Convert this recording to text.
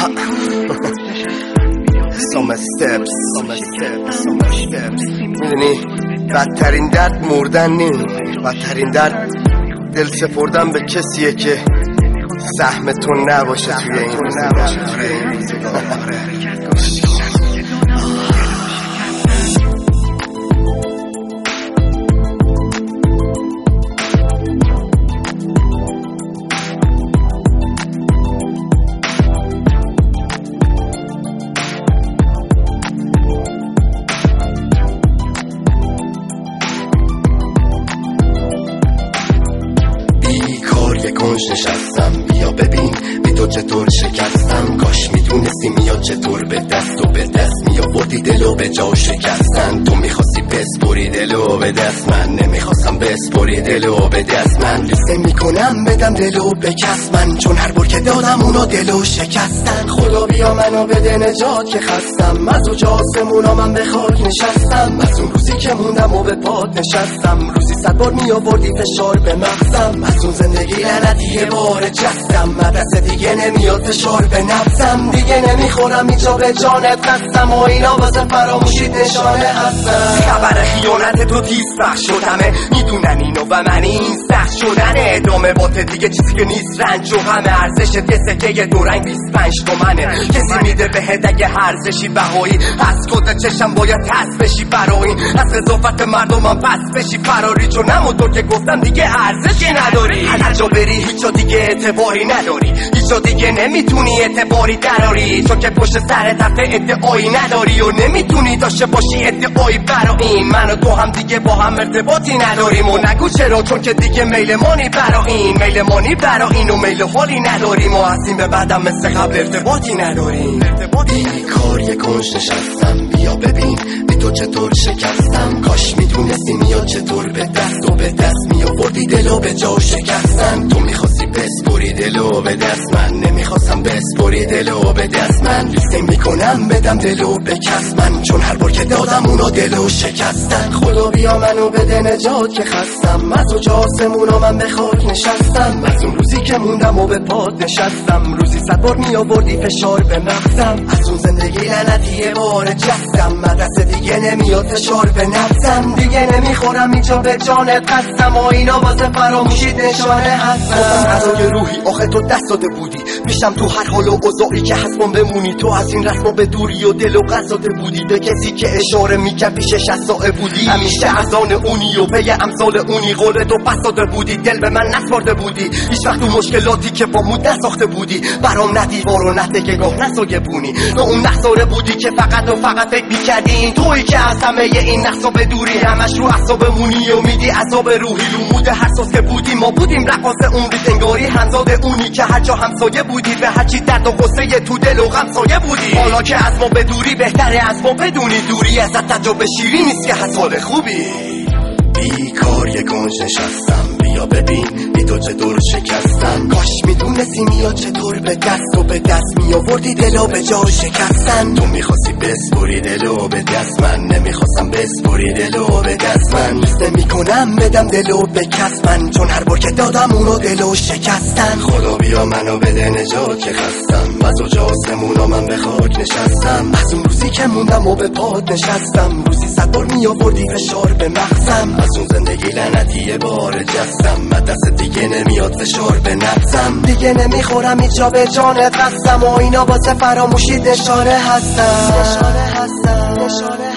some steps میدونی بدترین درد مردن نی، بدترین درد دل سپردن به کسیه که سهم تو نباشه توی این روزگار. کنج نشستم، بیا ببین بی تو چطور شکستم. کاش میدونستی میاد چطور به دست و به دست میآوردی دلو به جا شکستن. تو میخواستی بسپری دلو به دست، من نمیخواستم بسپری دلو به دست. من لیسته میکنم بدم دلو به کس من، چون هر بار که دادم اونو دلو شکستن. خدا بیا منو بده نجات که خستم، از اوج آسمونا من به خاک نشستم. از اون روزی که موندم و به پات نشستم، روزی 100 بار میآوردی فشار به مغزم. از اون زندگی لعنتی بار جستم، دست دیگه نمیاد فشار به نفسم. دیگه نمیخورم اینجا به جانت قسم، و اینا واسه فراموشید نشانه هستم. خبر خیانت تو تیز پخش شدمه، میدونن اینو و من این سخت شدنه. ادامه بات دیگه چیزی که نیست، رنج و همه ارزش یه سکه دو رنگ 25 تومنه. کسی میده بهت اگه ارزشی بهایی، از کد چشم باید تست بشی برای از قضاوت مردمم پس بشی فراری. چون همونطور که گفتم دیگه ارزشی نداری، هر جا بری هیچ جا دیگه اعتباری نداری، هیچ جا دیگه نمیتونی اعتباری دراری. چون که پشت سر تحت ادعایی نداری و نمیتونی داشته باشی ادعایی برا این. من و تو هم دیگه با هم ارتباطی نداریم و نگو چرا، چون که دیگه میل مانی برا این، میل مانی برا این و میل حالی نداریم و هستیم به بعدم مثل قبل ارتباطی نداریم. بیکار یه کنج نشستم، بیا ببین بی تو چطور شکستم. کاش میدونستی میاد چطور به دست و به دست میآوردی دلو به جا شکستن. تو میخواستی بسپری دلو به دست، من نمیخواستم بسپری دلو به دست. من لیسته میکنم بدم دلو به کس من، چون هر بار که دادم اونا دلو شکستن. خدا بیا منو بده نجات که خستم، از اوج آسمونا من به خاک نشستم. از اون روزی که موندم و به پات نشستم، روزی 100 بار میآوردی فشار به مغزم. از اون زندگی لعنتی بار جستم، دست دیگه نمیاد فشار به نفسم. دیگه نمیخورم اینجا به جانت قسم، و اینا واسه فراموشید نشانه هستم. از که روحی آخه تو دست داده بودی، پیشم تو هر حال و اوضاعی که هستم بمونی. تو از این رسم به دوری و دل و قصد بودی، به کسی که اشاره میکرد پیش 60 ساعه بودی. همیشه از آن اونی و پی امثال اونی، قول تو پس داده بودی، دل به من نسپارده بودی. هیچ وقت تو مشکلاتی که با مود نساخته بودی، برام نه دیوار و نه که گاه نسایه بونی. تو اون نخساره بودی که فقط و فقط فکر میکردی این تویی که از همه این نقصا به دوری. همش رو اعصابمونی و میدی عذاب روحی، رو مود حساس که بودی ما بودیم رقاص عمری تنگاری همزاد اونی که هر جا همسایه بودی، به هرچی درد و غصه تو دل و غم سایه بودی. حالا که از ما به دوری بهتره از ما بدونی، دوری ازت تجربه شیری نیست که حال خوبی. بیکار یه کنج نشستم، بیا ببین بی تو چطور شکستم. کاش میدونستی میاد چطور به دست و به دست میآوردی دلو به جا شکستن. تو میخواستی بسپری دلو به دست، من نمیخواستم بسپری دلو به دست. من لیسته میکنم بدم دلو به کس من، چون هر بار که دادم اونو دلو شکستن. خدا بیا منو بده نجات که خستم، از اوج آسمونا من به خاک نشستم. از اون روزی که موندم و به پات نشستم، روزی 100 بار میآوردی فشار به مغزم. از اون زندگی لعنتی بار جستم، دست دیگه نمیاد فشار به نفسم. دیگه نمیخورم اینجا به جانت قسم، و اینا واسه فراموشید نشانه هستم.